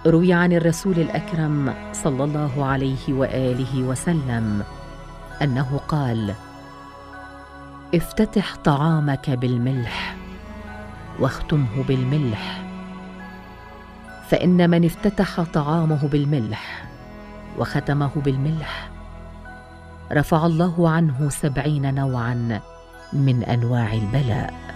روي عن الرسول الأكرم صلى الله عليه وآله وسلم أنه قال: افتتح طعامك بالملح واختمه بالملح، فإن من افتتح طعامه بالملح وختمه بالملح رفع الله عنه 70 نوعا من أنواع البلاء.